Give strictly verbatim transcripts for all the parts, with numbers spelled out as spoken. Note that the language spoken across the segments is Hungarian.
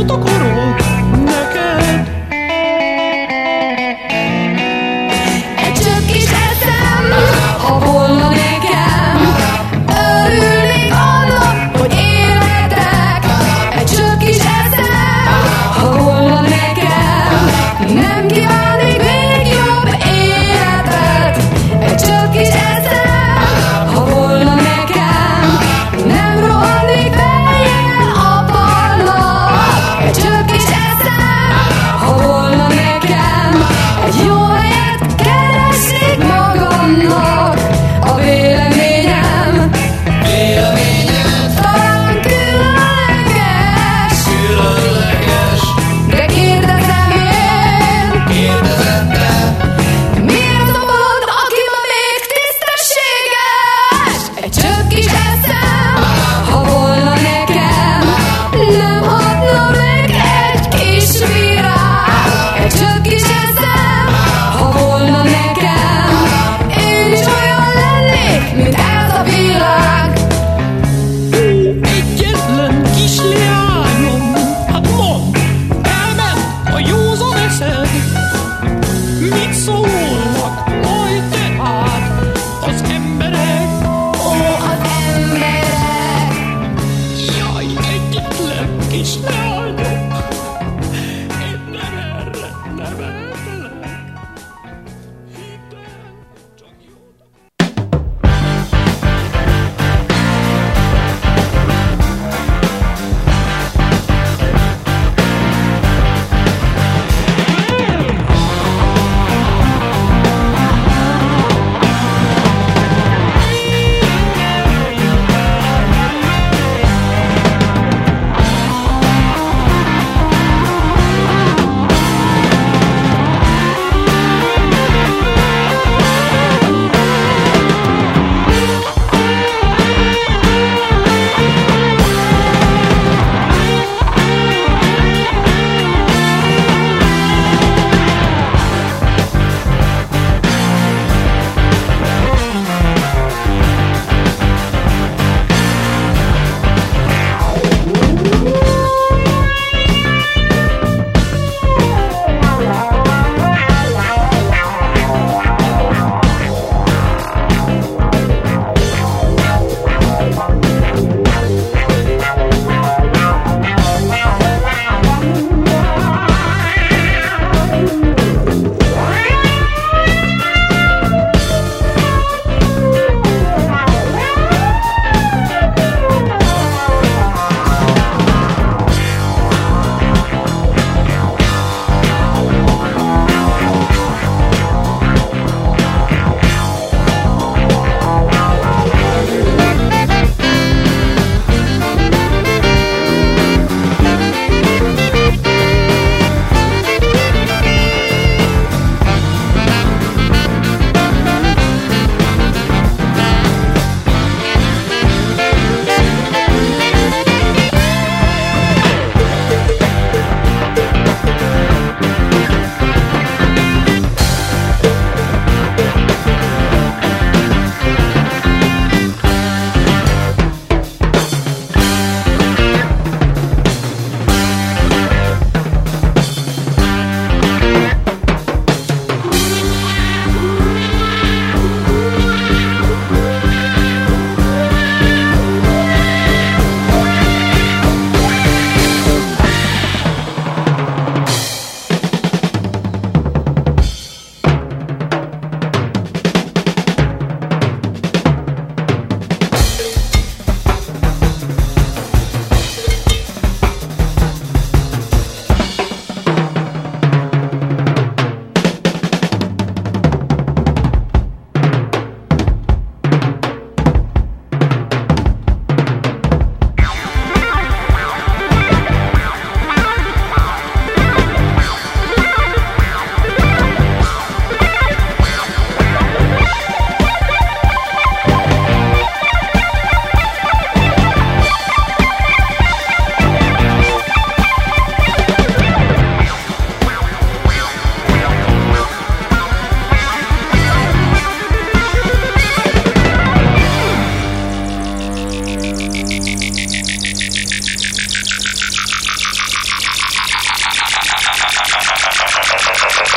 akarok neked. Egy csöpp kis eszem, ha volna nekem, örülnék annak, hogy életek. Egy csöpp kis eszem, ha volna nekem, nem kívánnék még jobb életet. Egy csöpp kis eszem, ha volna nekem, nem rohannék fejjel a falnak. Egy csöpp kis eszem, ha volna nekem, egy jó helyet keresnék magamnak. A véleményem, Véleményem talán különleges, különleges, de kérdezem én, kérdezem te. miért szabad, aki ma még tisztességes? Egy csöpp kis eszem, ha volna nekem, nem hatna meg egy kis virág. Egy csöpp kis eszem, ha volna nekem, én is olyan lennék, mint ez a világ. Egyetlen kis leányom, hát mondd, elment a józan eszed. Mit szólnak majd tehát az emberek? Ó, az emberek, Jaj, egyetlen kis leány.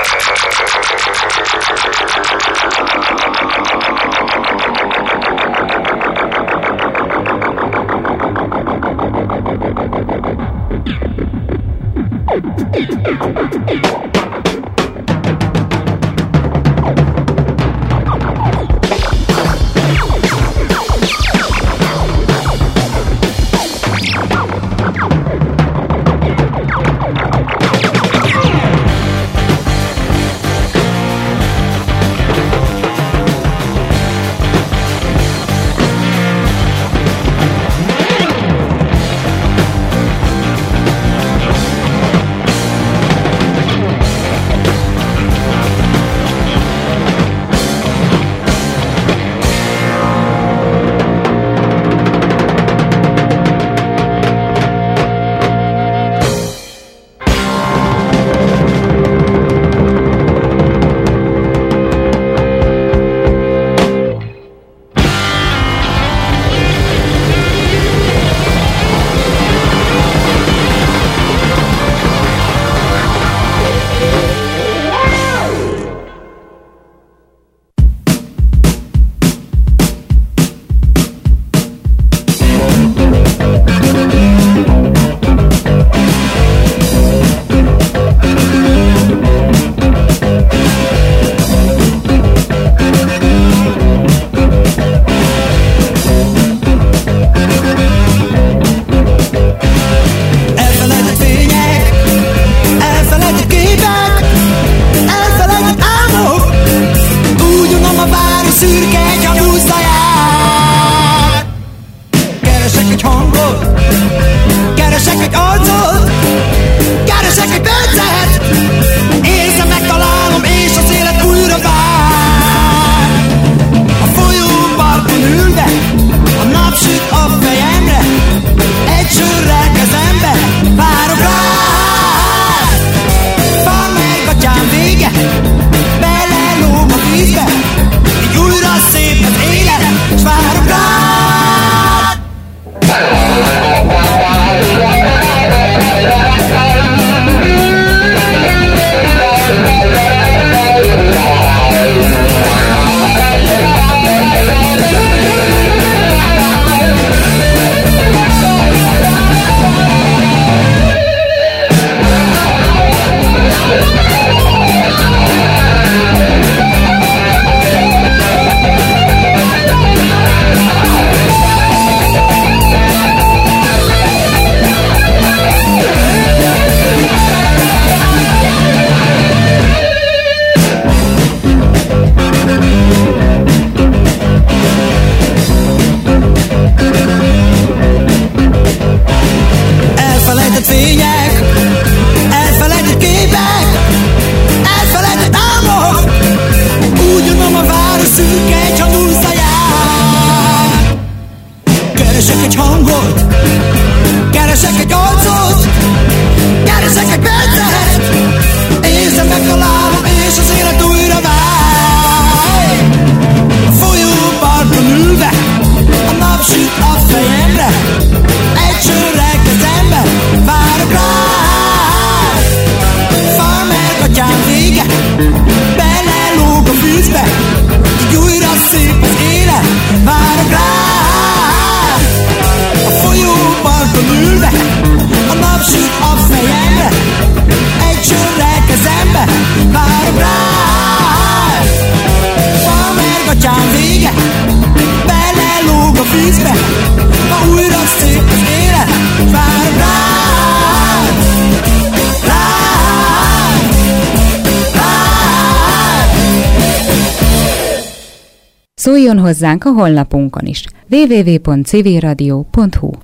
Szóljon hozzánk a honlapunkon is double-u double-u double-u pont civil radio pont hu.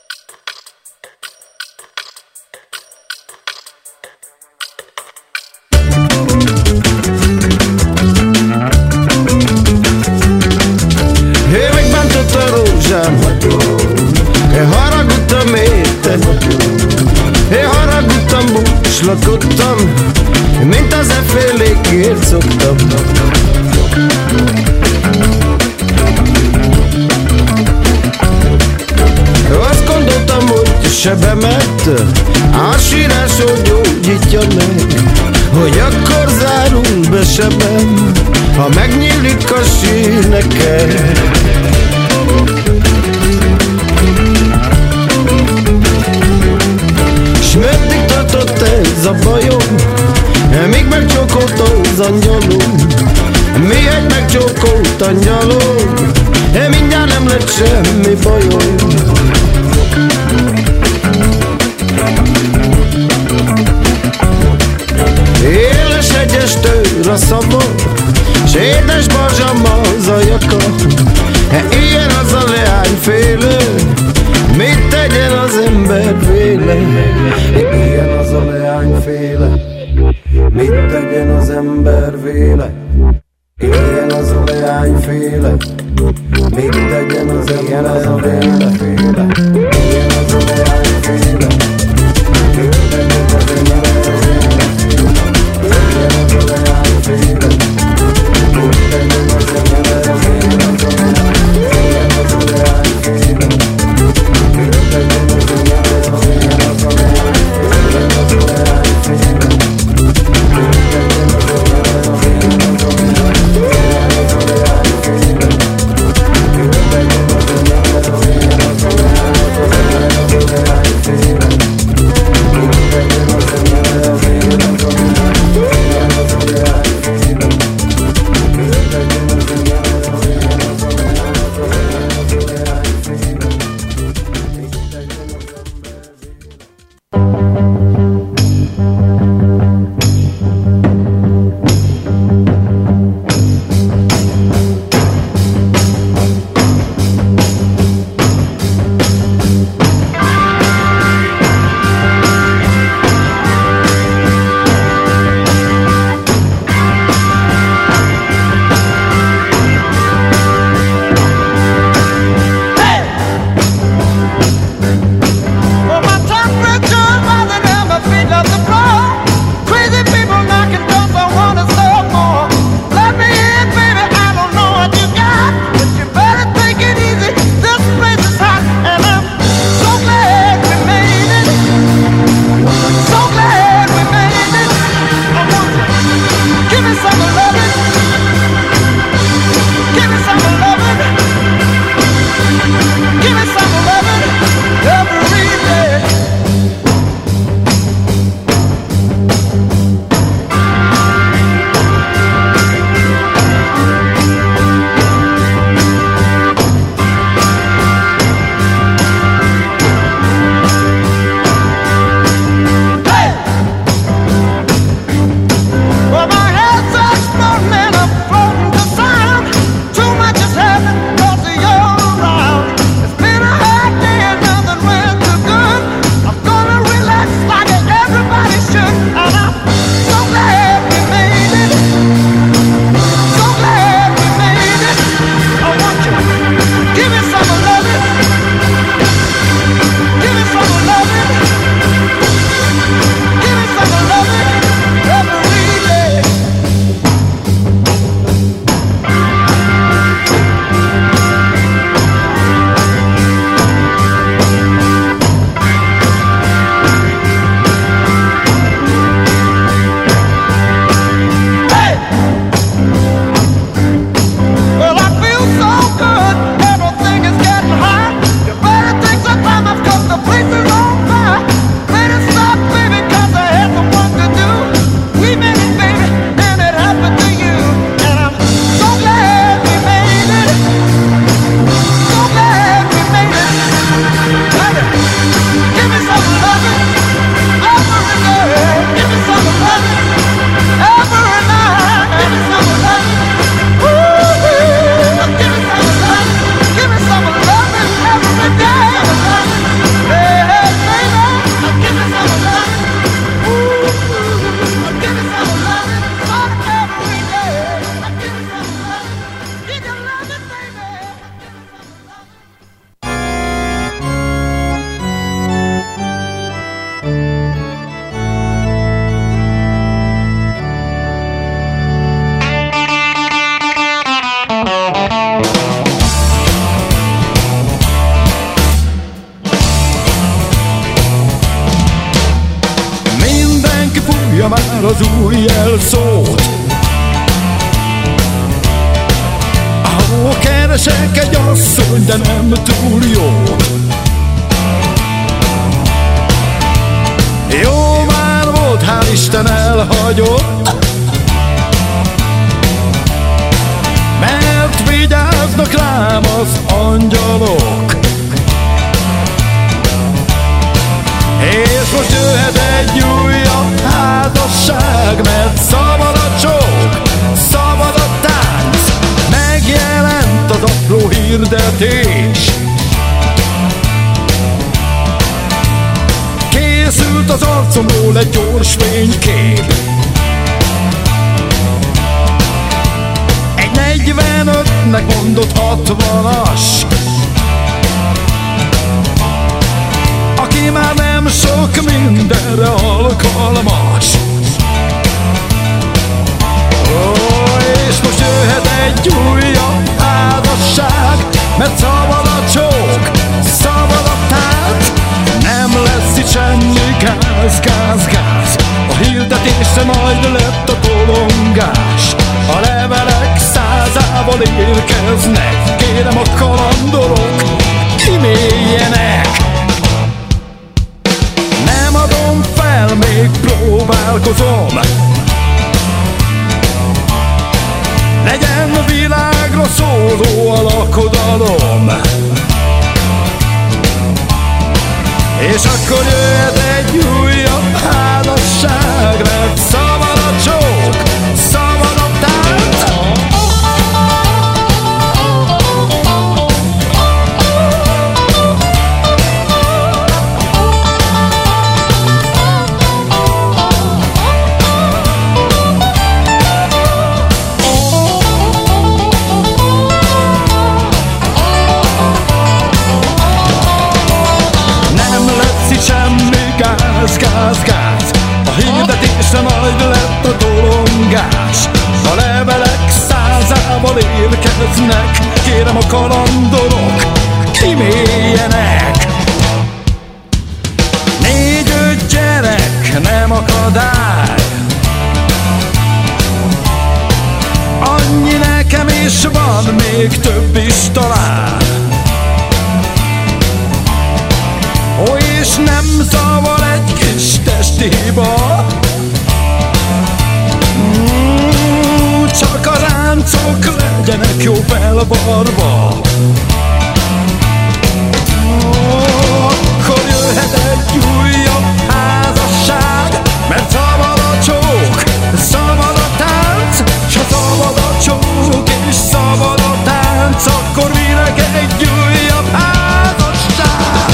Hé, megbántott a rózsám, én haragudtam érte, én haragudtam, búslakodtam, mint az effélékért szoktam. Azt gondoltam, hogy sebemet a sírásod gyógyítja meg, hogy akkor zárul be sebem, ha megnyílik a sír neked. S meddig tartott ez a bajom, míg megcsókolt az angyalom, miért megcsókolt angyalom, mindjárt nem lett semmi bajom. Éles hegyes tőr a szava, s édes barzsam az ajaka. Ilyen az a leányféle, mit tegyen az ember véle? Ilyen az a leányféle, mit tegyen az ember véle? Ilyen az a leányféle, mit tegyen az ember véle? Ilyen az a leányféle, mit tegyen az ember véle? Ilyen az a leányféle, mit tegyen az ember véle? Ilyen az a leányféle, mit tegyen az ember véle? Ilyen az a leányféle, tudja már az új jelszót. Ahol keresek egy asszony, de nem túl jó. Jó már volt, hál' Isten elhagyott, mert vigyáznak rám az angyalok. És most jöhet egy újabb házasság, mert szabad a csók, szabad a tánc, megjelent az apró hirdetés. Készült az arcomról egy gyors fénykép, egy negyvenötnek mondott hatvanas, aki már nem sok mindenre alkalmas. Ó, és most jöhet egy újabb házasság, mert szabad a csók, szabad a tánc, nem lesz itt semmi gáz, gáz, gáz. A hirdetésre majd lett a tolongás, a levelek százával érkeznek, kérem a kalandorok, kiméljenek. Nem adom fel, még próbálkozom, legyen világra szóló a lakodalom. És akkor jöhet egy újabb házasság, mert szabad a csók, szabad a tánc. Gáz, gáz, gáz. A hirdetésre majd lett a tolongás, a levelek százával érkeznek, kérem a kalandorok, kiméljenek. Négy-öt gyerek nem akadály, annyi nekem is van, még több is talán. Ó, és nem zavar egy kis testi hiba, mm, csak a ráncok legyenek jó felvarva. Ó, akkor jöhet egy újabb házasság, mert szabad a csók, szabad a tánc, s ha szabad a csók és szabad a tánc, akkor minek egy újabb házasság.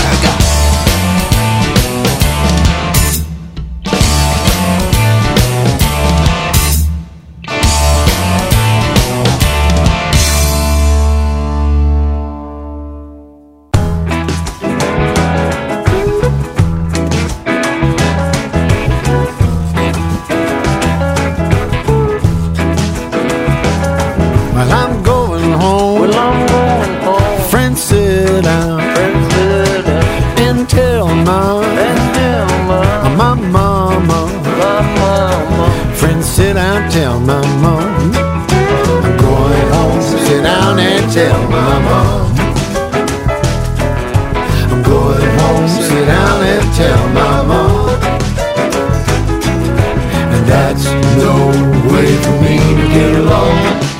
Tell my mom I'm going home, sit down and tell my mom I'm going home, sit down and tell my mom. And that's no way for me to get along,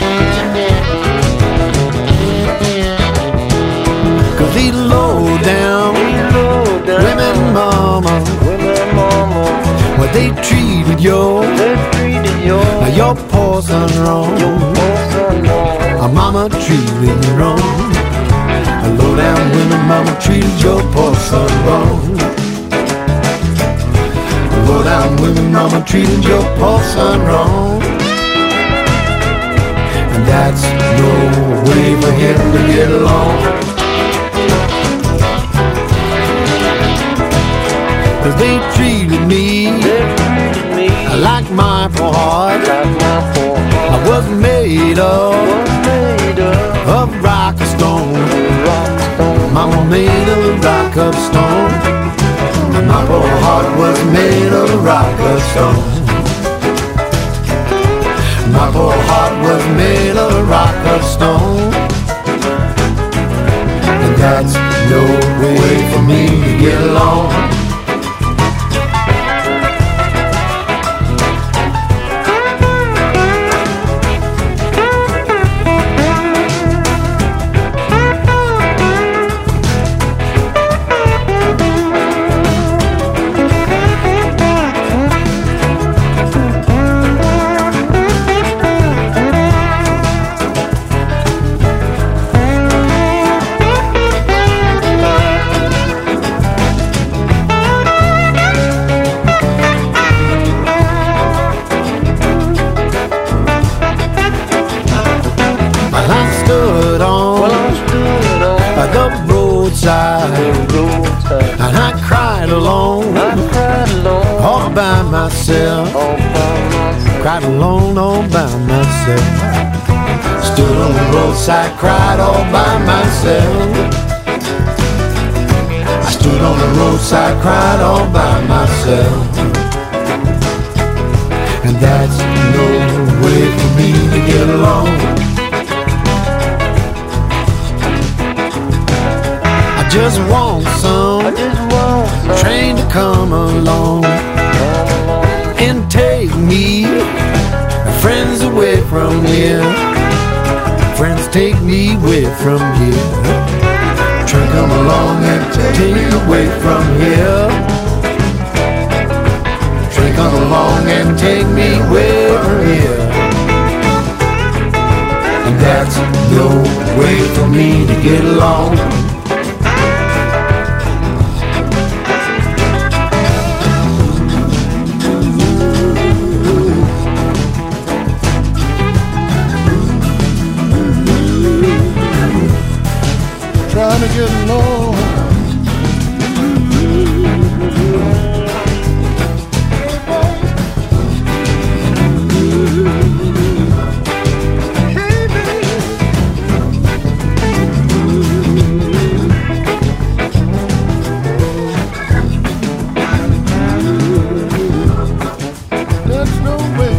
'cause these low down women mama, what they treated you, your poor son wrong, a mama treated you wrong. A low down women mama treated your poor son wrong. A low down women mama treated your poor son wrong. And that's no way for him to get along, 'cause they treated me like my poor heart. I was made of, of rock or stone. Mama made of rock or stone, and my poor heart was made of rock or stone. My poor heart was made of rock or stone, and that's no way for me to get along. And I cried alone, I cried alone, all by myself, all by myself. Cried alone, all by myself. Stood on the roadside, cried all by myself. I stood on the roadside, cried all by myself. And that's no way for me to get along. Just want some, I just want some train to come along, come along and take me, friends, away from here. Friends, take me away from here. Train come along and take me away from here. Train come along and take me away from here. And that's no way for me to get along. Trying to get along. There's no way.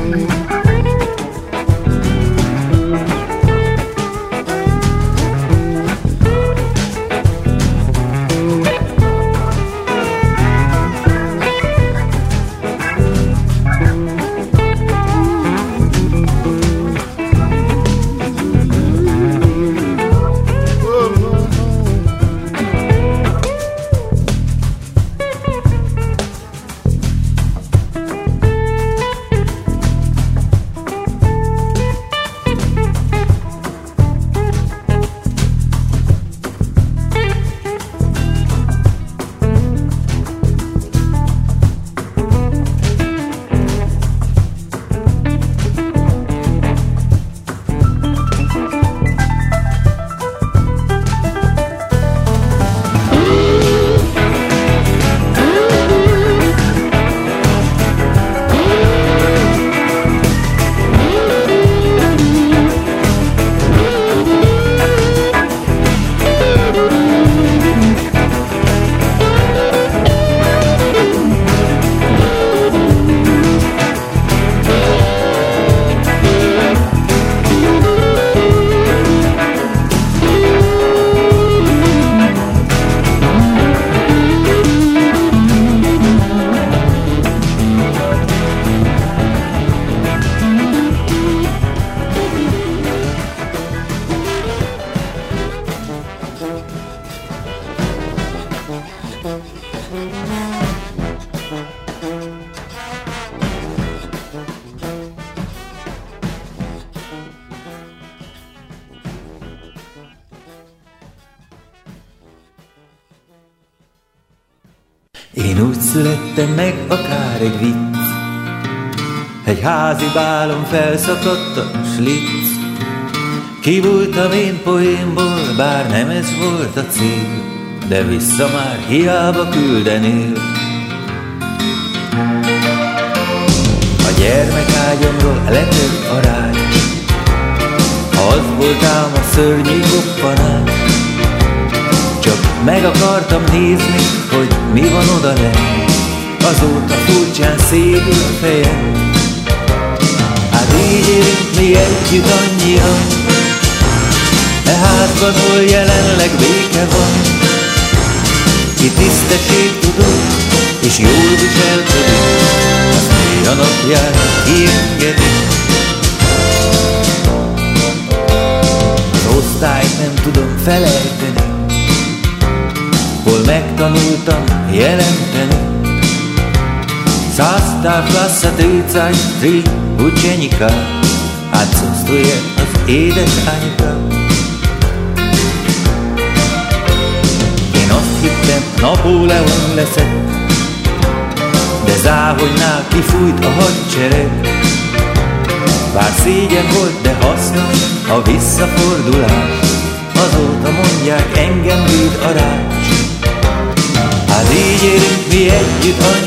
Én úgy születtem meg, akár egy vicc, egy házi bálon felszakadt a slitz. Kivultam én poénból, bár nem ez volt a cél, de vissza már hiába küldenél. A gyermekágyamról letört a rágy, az voltám a szörnyű koppanás. Csak meg akartam nézni, hogy mi van odalent, azóta furcsán szédül a fejem. Hát így élünk mi együtt annyian, e házban, hol jelenleg béke van. Ki tisztességtudó és jól viselkedik, azt mély a napján kiengedik. Az osztályt nem tudom felejteni, hol megtanultam jelenteni. Sastav klasa tricány, tri učenika, отцовствует az édesanyuka. Én azt hittem, Napóleon leszek, de záhonynál kifújt a hadsereg. Bár szégyen volt, de hasznos a visszafordulás, azóta mondják, engem véd a rács. Hát így érünk mi együtt